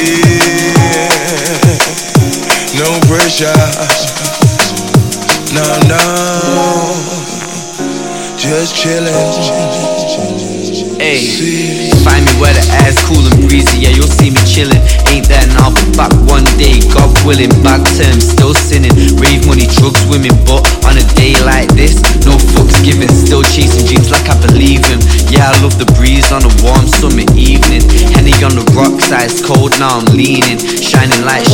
No pressure. No. Just chillin'. Ayy, find me where the air's cool and breezy, yeah, you'll see me chillin'. Ain't there now, but back one day, God willing. Bad terms, still sinning. Rave money, drugs, women, but on a day like this, no fucks given. Still chasing dreams like I believe him. Yeah, I love the breeze on a warm summer evening. Henny on the rocks, ice cold, now I'm leaning. Shining like